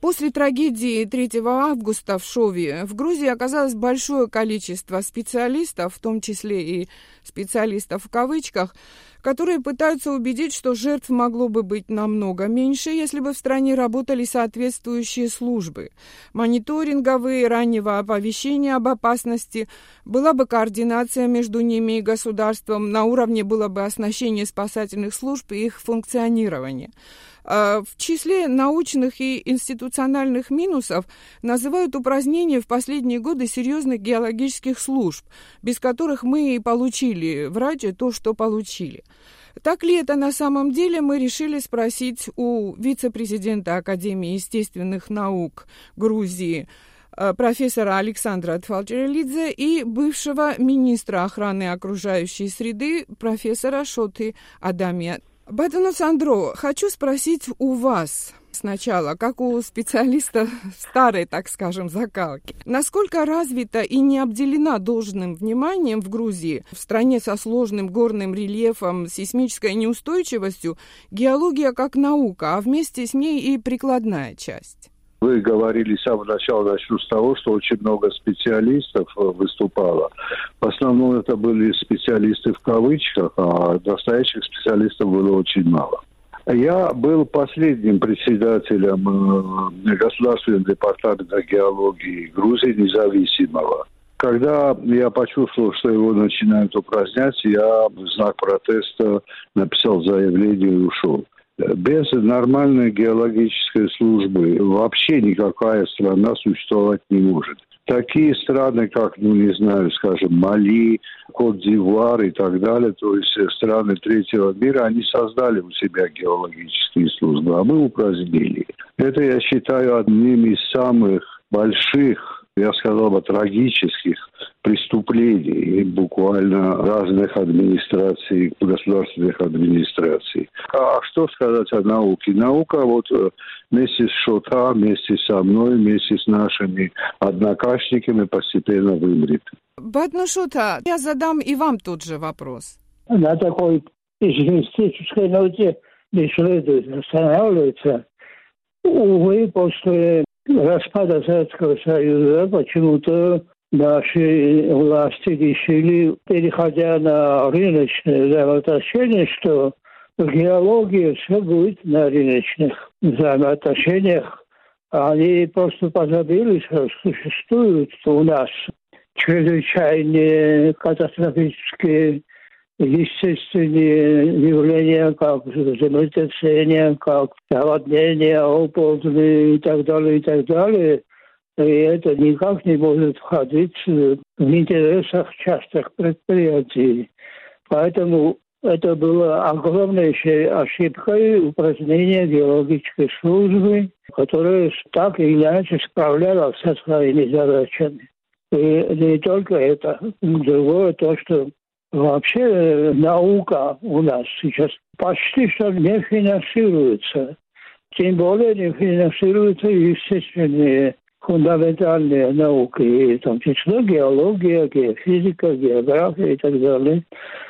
После трагедии 3 августа в Шове в Грузии оказалось большое количество специалистов, в том числе и специалистов в кавычках, которые пытаются убедить, что жертв могло бы быть намного меньше, если бы в стране работали соответствующие службы. Мониторинговые, раннего оповещения об опасности, была бы координация между ними и государством, на уровне было бы оснащение спасательных служб и их функционирование. В числе научных и институциональных минусов называют упразднение в последние годы серьезных геологических служб, без которых мы и получили в Раде то, что получили. Так ли это на самом деле, мы решили спросить у вице-президента Академии естественных наук Грузии профессора Александра Тфалчерелидзе и бывшего министра охраны окружающей среды профессора Шоты Адамия. Бадынос Андро, хочу спросить у вас сначала, как у специалиста старой, так скажем, закалки. Насколько развита и не обделена должным вниманием в Грузии, в стране со сложным горным рельефом, сейсмической неустойчивостью, геология как наука, а вместе с ней и прикладная часть? Вы говорили с самого начала, начну с того, что очень много специалистов выступало. В основном это были специалисты в кавычках, а настоящих специалистов было очень мало. Я был последним председателем Государственного департамента геологии Грузии независимого. Когда я почувствовал, что его начинают упразднять, я в знак протеста написал заявление и ушел. Без нормальной геологической службы вообще никакая страна существовать не может. Такие страны, как, скажем, Мали, Кот-д'Ивуар и так далее, то есть страны третьего мира, они создали у себя геологические службы, а мы упразднили. Это я считаю одним из самых больших, я сказал бы, трагических преступлений буквально разных администраций, государственных администраций. А что сказать о науке? Наука вместе с Шота, вместе со мной, вместе с нашими однокашниками постепенно вымрет. Бадынос Шота, я задам и вам тот же вопрос. На такой пессимистической ноте не следует останавливаться. Увы, после распада Советского Союза почему-то наши власти решили, переходя на рыночные взаимоотношения, что в геологии все будет на рыночных взаимоотношениях. Они просто позабыли, что существуют у нас чрезвычайные катастрофические естественные явления, как землетрясения, как наводнения, оползни и так далее, и так далее. И это никак не может входить в интересах частных предприятий. Поэтому это было огромнейшей ошибкой упразднения геологической службы, которая так или иначе справлялась со своими задачами. И не только это. Другое то, что вообще наука у нас сейчас почти что не финансируется. Тем более не финансируются естественные фундаментальные науки, в том числе геология, геофизика, география и так далее.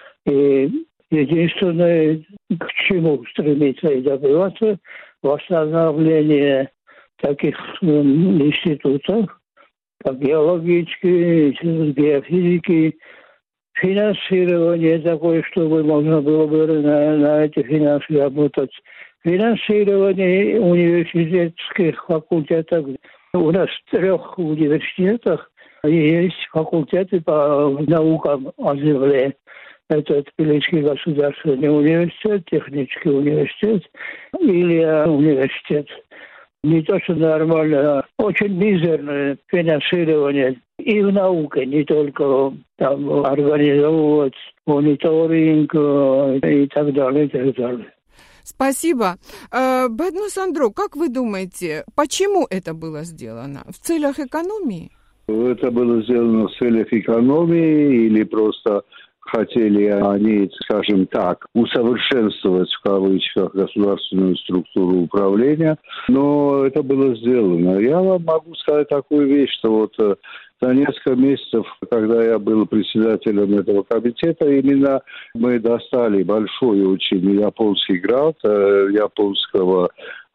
И единственное, к чему стремиться и добиваться, восстановление таких институтов, как геологические, геофизики, финансирование такое, чтобы можно было бы на эти финансы работать. Финансирование университетских факультетов. У нас в 3 университетах есть факультеты по наукам о земле. Это Тбилисский государственный университет, технический университет или университет. Не то, что нормально, очень мизерное финансирование и в науке, не только там организовывать мониторинг и так далее, и так далее. Спасибо. Бадынос Андро, как вы думаете, почему это было сделано? В целях экономии? Это было сделано в целях экономии или просто хотели они, скажем так, усовершенствовать в кавычках государственную структуру управления, но это было сделано. Я вам могу сказать такую вещь, что за несколько месяцев, когда я был председателем этого комитета, именно мы достали большой очень японский грант японского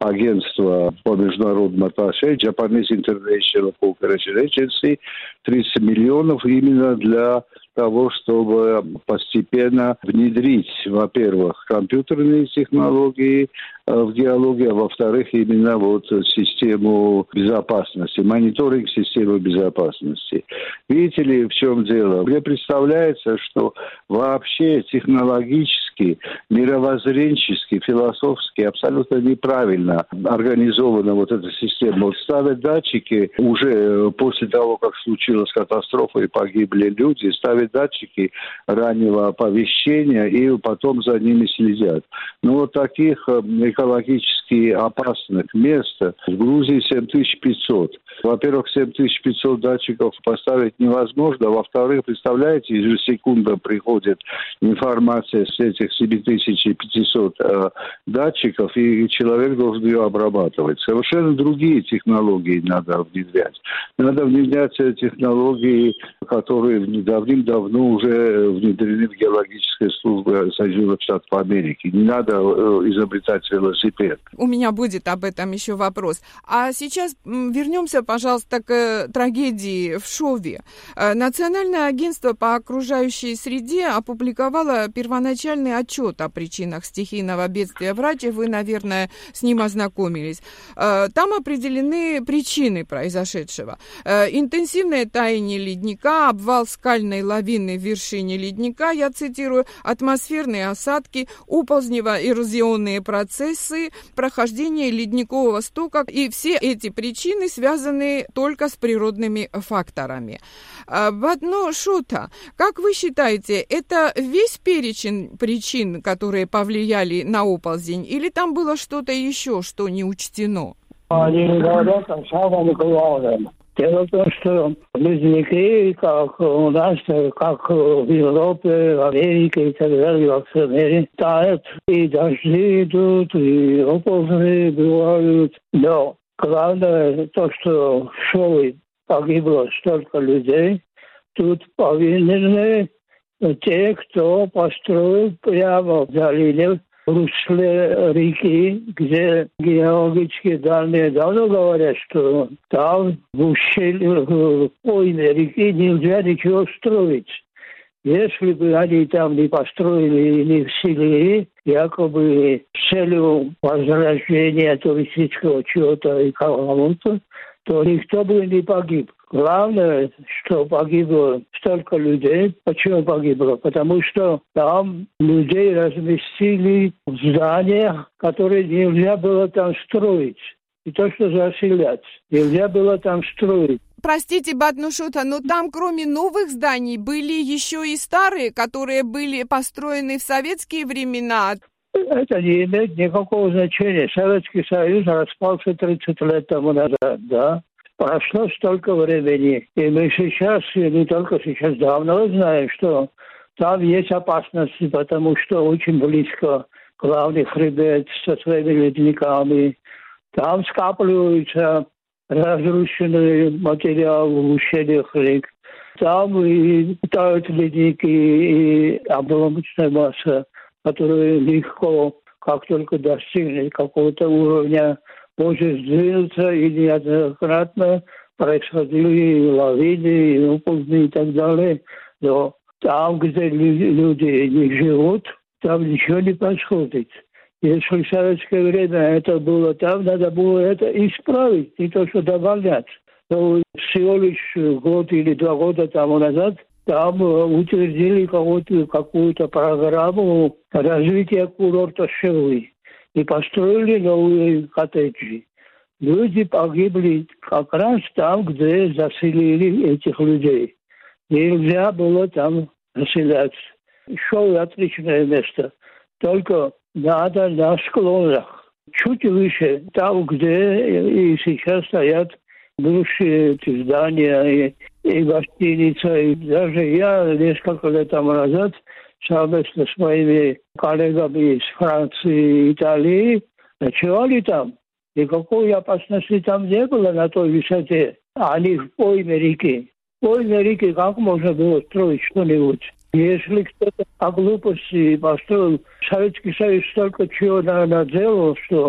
агентство по международным отношениям, Japanese International Cooperation Agency, 30 миллионов именно для того, чтобы постепенно внедрить, во-первых, компьютерные технологии в геологии, а во-вторых, именно вот систему безопасности, мониторинг системы безопасности. Видите ли, в чем дело? Мне представляется, что вообще технологически, мировоззренчески, философски абсолютно неправильно организована вот эта система. Вот ставят датчики уже после того, как случилась катастрофа и погибли люди, ставят датчики раннего оповещения и потом за ними следят. Но вот таких экологически опасных мест в Грузии 7500. Во-первых, 7500 датчиков поставить невозможно. Во-вторых, представляете, ежесекундно приходит информация с этих 7500 датчиков, и человек должен ее обрабатывать. Совершенно другие технологии надо внедрять. Надо внедрять технологии, которые давным-давно уже внедрены в геологической службе Соединенных Штатов Америки. Не надо изобретать велосипед. У меня будет об этом еще вопрос. А сейчас вернемся, пожалуйста, к трагедии в Шове. Национальное агентство по окружающей среде опубликовало первоначальный отчет о причинах стихийного бедствия в Раче. Вы, наверное, с ним ознакомились. Там определены причины произошедшего. Интенсивное таяние ледника, обвал скальной лавины в вершине ледника, я цитирую, атмосферные осадки, оползнево-эрозионные процессы, прохождение ледникового стока. И все эти причины связаны только с природными факторами. Бадно Шота, как вы считаете, это весь перечень причин, которые повлияли на оползень, или там было что-то еще, что не учтено? Они говорят о самом главном. Дело в том, что ледники, как у нас, как в Европе, в Америке и так далее, во всем мире, тают, и дожди идут, и оползни бывают. Но главное то, что в Шове погибло столько людей, тут повинны те, кто построил прямо в заливе, в русле реки, где геологические данные давно говорят, что там в ущелье, в пойме реки нельзя ничего строить. Если бы они там не построили и не вселили, якобы с целью возрождения туристического чего-то и кого-то, то никто бы не погиб. Главное, что погибло столько людей. Почему погибло? Потому что там людей разместили в зданиях, которые нельзя было там строить. И то, что заселять. Нельзя было там строить. Простите, Баднушута, но там кроме новых зданий были еще и старые, которые были построены в советские времена. Это не имеет никакого значения. Советский Союз распался 30 лет тому назад, да. Прошло столько времени. И мы сейчас, и не только сейчас, давно знаем, что там есть опасности, потому что очень близко главный хребет со своими ледниками. Там скапливаются разрушенные материалы в ущельях рек. Там и тают ледники, и обломочная масса, которая легко, как только достигнет какого-то уровня, может сдвинуться, и неоднократно происходили лавины, и оползни и так далее. Но там, где люди не живут, там ничего не происходит. Если в советское время это было там, надо было это исправить, не то что добавлять. Но всего лишь год или 2 года тому назад там утвердили какую-то программу развития курорта Шевы и построили новые коттеджи. Люди погибли как раз там, где заселили этих людей. Нельзя было там заселяться. Шоу отличное место. Только надо на склонах. Чуть выше, там, где и сейчас стоят бывшие эти здания и гостиница. И даже я несколько лет тому назад совместно с моими коллегами из Франции и Италии ночевали там. Никакой опасности там не было на той высоте. Они в пойме реки. В пойме реки как можно было строить что-нибудь? Если кто-то по глупости построил, Советский Союз столько чего наделал, что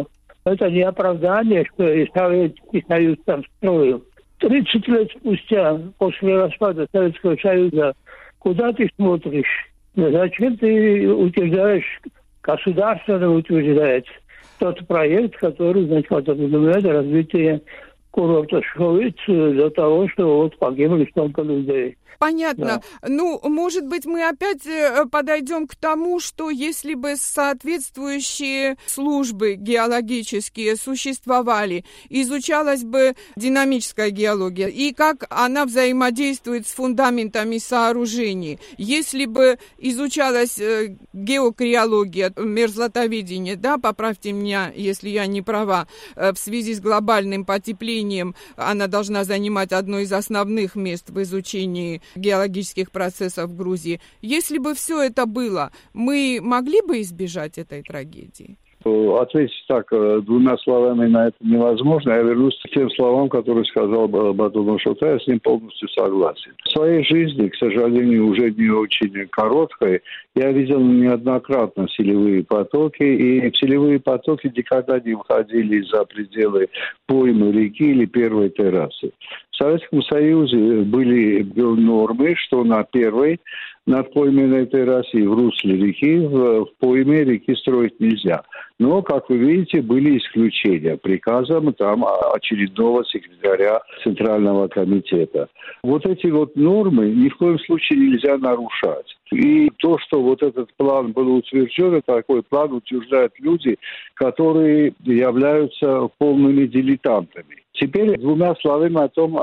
Это не оправдание, что и Советский Союз там строил. 30 лет спустя, после распада Советского Союза, куда ты смотришь? Зачем ты утверждаешь, государственно утверждает тот проект, который, значит, подразумевает развитие курорта Шовиц для того, что вот погибли столько людей. Понятно. Да. Ну, может быть, мы опять подойдем к тому, что если бы соответствующие службы геологические существовали, изучалась бы динамическая геология и как она взаимодействует с фундаментами сооружений. Если бы изучалась геокриология, мерзлотоведение, да, поправьте меня, если я не права, в связи с глобальным потеплением, она должна занимать одно из основных мест в изучении геологических процессов в Грузии. Если бы все это было, мы могли бы избежать этой трагедии? Ответить так двумя словами на это невозможно. Я вернусь к тем словам, которые сказал Батон Шота, я с ним полностью согласен. В своей жизни, к сожалению, уже не очень короткой, я видел неоднократно селевые потоки, и селевые потоки никогда не выходили за пределы поймы реки или первой террасы. В Советском Союзе были нормы, что на первой надпойменной террасе и в русле реки, в пойме реки строить нельзя. Но, как вы видите, были исключения приказом там очередного секретаря Центрального комитета. Вот эти вот нормы ни в коем случае нельзя нарушать. И то, что вот этот план был утвержден, такой план утверждают люди, которые являются полными дилетантами. Теперь двумя словами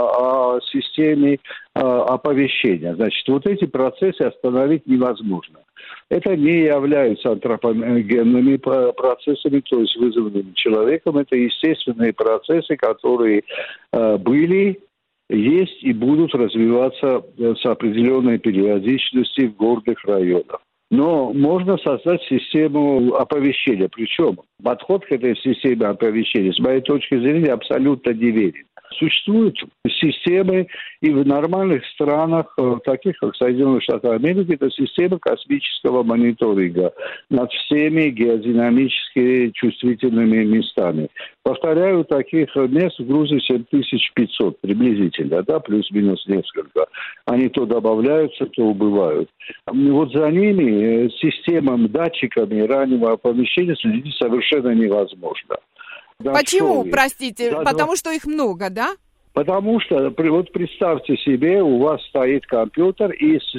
о системе оповещения. Значит, вот эти процессы остановить невозможно. Это не являются антропогенными процессами, то есть вызванными человеком. Это естественные процессы, которые были, есть и будут развиваться с определенной периодичностью в горных районах. Но можно создать систему оповещения. Причем подход к этой системе оповещения, с моей точки зрения, абсолютно неверен. Существуют системы и в нормальных странах, таких как Соединенные Штаты Америки, это система космического мониторинга над всеми геодинамически чувствительными местами. Повторяю, таких мест в Грузии 7500 приблизительно, да, плюс-минус несколько. Они то добавляются, то убывают. Вот за ними системам, датчиками раннего оповещения следить совершенно невозможно. Почему, простите? Потому что их много, да? Потому что, вот представьте себе, у вас стоит компьютер, и из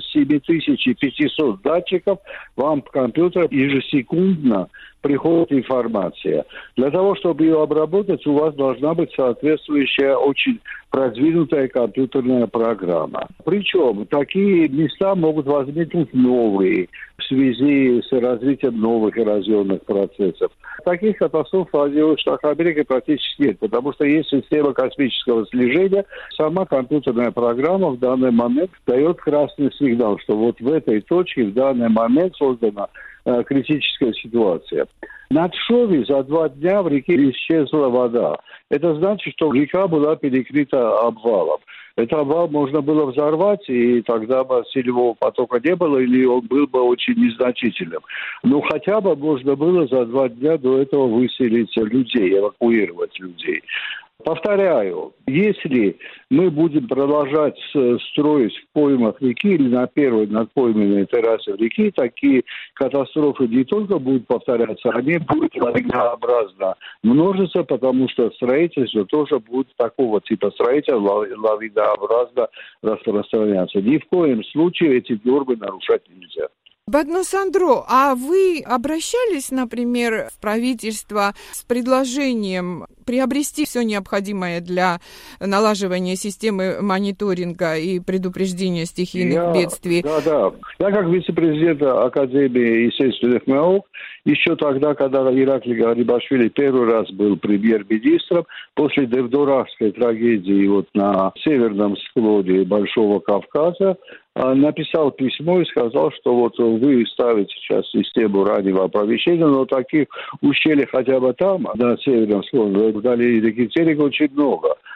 7500 датчиков вам в компьютер ежесекундно приходит информация. Для того, чтобы ее обработать, у вас должна быть соответствующая очень продвинутая компьютерная программа. Причем такие места могут возникнуть новые в связи с развитием новых эрозионных процессов. Таких катастроф в Соединенных Штатах Америки практически нет, потому что есть система космического слежения. Сама компьютерная программа в данный момент дает красный сигнал, что вот в этой точке в данный момент создана критическая ситуация. Над Шови за 2 дня в реке исчезла вода. Это значит, что река была перекрыта обвалом. Этот обвал можно было взорвать, и тогда бы селевого потока не было, или он был бы очень незначительным. Но хотя бы можно было за 2 дня до этого выселить людей, эвакуировать людей. Повторяю, если мы будем продолжать строить в поймах реки или на первой надпойменной террасе реки, такие катастрофы не только будут повторяться, они будут лавинообразно множиться, потому что строительство тоже будет такого типа строительства лавинообразно распространяться. Ни в коем случае эти нормы нарушать нельзя. Батон Сандро, а вы обращались, например, в правительство с предложением приобрести все необходимое для налаживания системы мониторинга и предупреждения стихийных бедствий? Да. Я как вице-президент Академии естественных наук, еще тогда, когда Ираклий Гарибашвили первый раз был премьер-министром, после Девдоравской трагедии вот на северном склоне Большого Кавказа, написал письмо и сказал, что вот вы ставите сейчас систему раннего оповещения, но таких ущелий хотя бы там, на северном склоне, вдали реки Терек, очень много.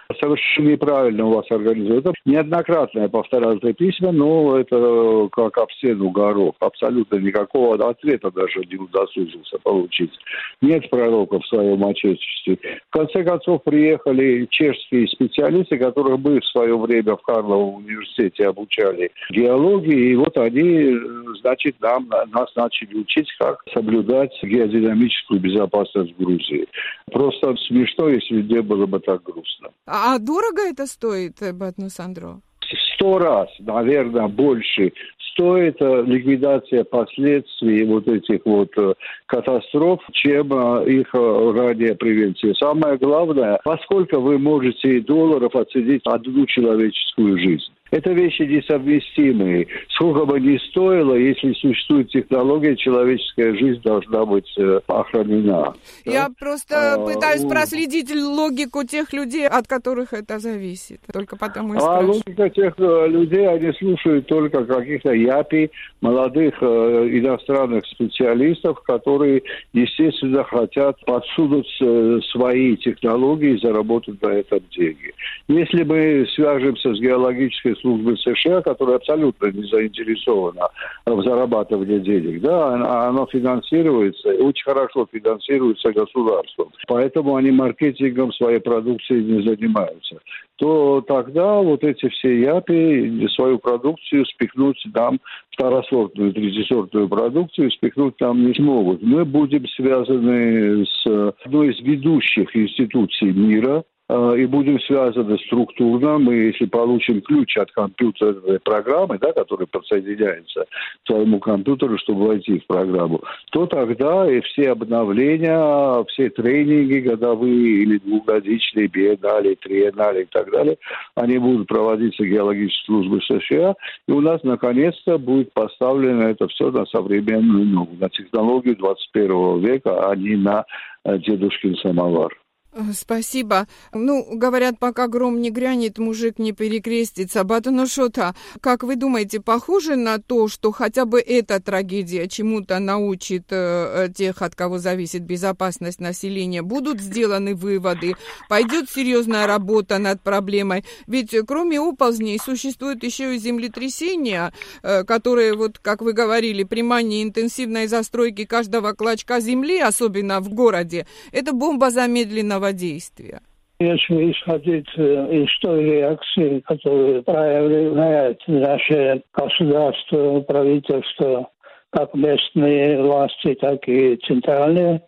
Совершенно неправильно у вас организовано. Это неоднократно я повторял это письма, но это как об стену горох. Абсолютно никакого ответа даже не удосужился получить. Нет пророка в своем отечестве. В конце концов, приехали чешские специалисты, которых мы в свое время в Карловом университете обучали геологии, и вот они, значит, нас начали учить, как соблюдать геодинамическую безопасность в Грузии. Просто смешно, если не было бы так грустно. А дорого это стоит, Батнус Андро? 100 раз, наверное, больше стоит ликвидация последствий вот этих вот катастроф, чем их ранняя превенция. Самое главное, поскольку вы можете долларов оценить одну человеческую жизнь. Это вещи несовместимые. Сколько бы ни стоило, если существует технология, человеческая жизнь должна быть охранена. Я просто пытаюсь проследить логику тех людей, от которых это зависит. Только потому и спрашиваю. Логика тех людей, они слушают только каких-то япи, молодых иностранных специалистов, которые, естественно, хотят подсунуть свои технологии и заработать на этом деньги. Если мы свяжемся с геологической службой США, которая абсолютно не заинтересована в зарабатывании денег, да, оно финансируется, очень хорошо финансируется государством, поэтому они маркетингом своей продукции не занимаются, то тогда вот эти все япи свою продукцию спихнуть нам, второсортную, третьесортную продукцию спихнуть нам не смогут. Мы будем связаны с одной из ведущих институций мира, и будем связаны структурно. Мы, если получим ключ от компьютерной программы, да, которая подсоединяется к своему компьютеру, чтобы войти в программу, то тогда и все обновления, все тренинги годовые или двухгодичные, биеннале, триеннале и так далее, они будут проводиться геологической службой США, и у нас наконец-то будет поставлено это все на современную ногу, на технологию 21 века, а не на дедушкин самовар. Спасибо. Говорят, пока гром не грянет, мужик не перекрестится. Батону Шота, как вы думаете, похоже на то, что хотя бы эта трагедия чему-то научит тех, от кого зависит безопасность населения? Будут сделаны выводы? Пойдет серьезная работа над проблемой? Ведь кроме оползней существуют еще и землетрясения, которые, вот как вы говорили, при мании интенсивной застройки каждого клочка земли, особенно в городе, это бомба замедленного действия. Если исходить из той реакции, которую проявляет наше государство, правительство, как местные власти, так и центральные,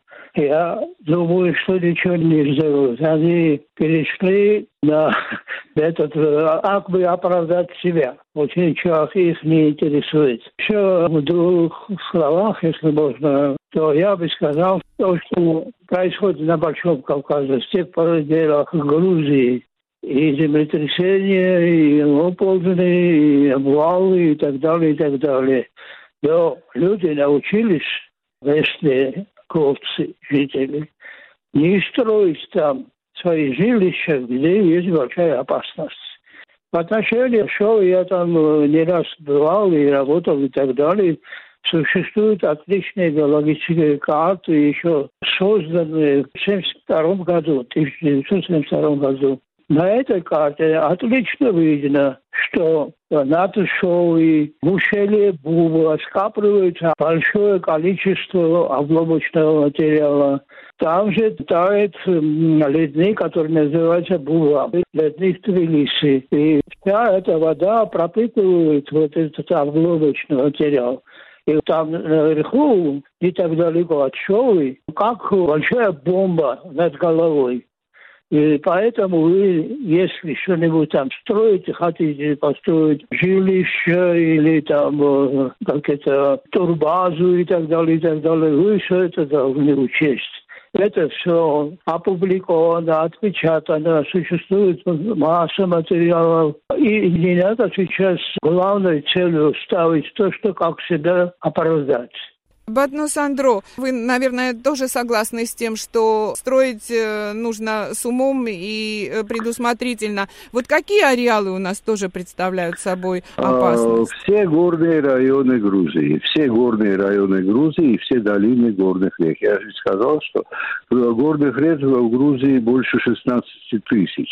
я думаю, что ничего не сделают. Они перешли на метод, как бы оправдать себя. Вот ничего их не интересует. Еще в двух словах, если можно, то я бы сказал, что происходит на Большом Кавказе, в тех пределах Грузии, и землетрясения, и оползни, и обвалы, и так далее, и так далее. Но люди научились, местные ковцы, жители, не строить там свои жилища, где есть большая опасность. В отношении шоу я там не раз бывал и работал и так далее. Существуют отличные геологические карты, еще созданные в 1972 году. На этой карте отлично видно, что над шоу в ущелье Буба скапливается большое количество обломочного материала. Там же тает ледник, который называется Буба, ледник Тбилиси. И вся эта вода пропитывает вот этот обломочный материал. И там наверху, не так далеко от шоу, как большая бомба над головой. И поэтому вы, если что-нибудь там строите, хотите построить жилище или там как-то турбазу и так далее, вы все это должны учесть. Это все опубликовано, отпечатано, существует масса материалов. И не надо сейчас главной целью ставить то, что как себя оправдать. Батнус Андро, вы, наверное, тоже согласны с тем, что строить нужно с умом и предусмотрительно. Вот какие ареалы у нас тоже представляют собой опасность? Все горные районы Грузии. Все горные районы Грузии и все долины горных рек. Я же сказал, что горных рек в Грузии больше 16 тысяч.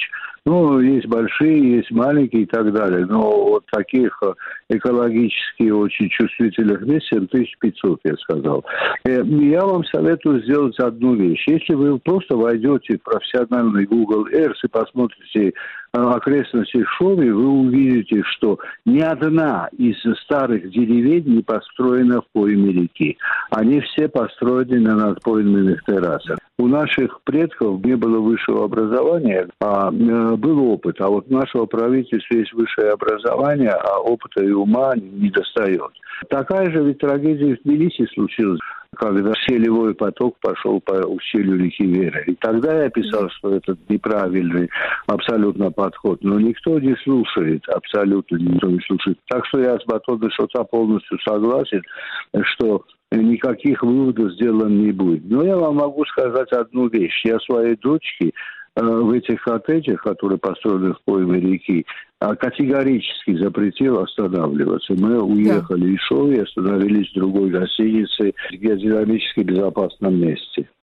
Ну, есть большие, есть маленькие и так далее. Но вот таких экологически очень чувствительных мест 7500, я сказал. Я вам советую сделать одну вещь. Если вы просто войдете в профессиональный Google Earth и посмотрите окрестности Шови, вы увидите, что ни одна из старых деревень не построена в пойме реки. Они все построены на надпойменных террасах. У наших предков не было высшего образования, а был опыт. А вот у нашего правительства есть высшее образование, а опыта и ума не достает. Такая же ведь трагедия в Тбилиси случилась, когда селевой поток пошел по ущелью реки Вера. И тогда я писал, что это неправильный абсолютно подход. Но никто не слушает, абсолютно никто не слушает. Так что я с Батоном Шота полностью согласен, что никаких выводов сделано не будет. Но я вам могу сказать одну вещь. Я своей дочке в этих коттеджах, которые построены в пойме реки, категорически запретил останавливаться. Мы уехали из Шови, остановились в другой гостинице, в геодинамически безопасном месте.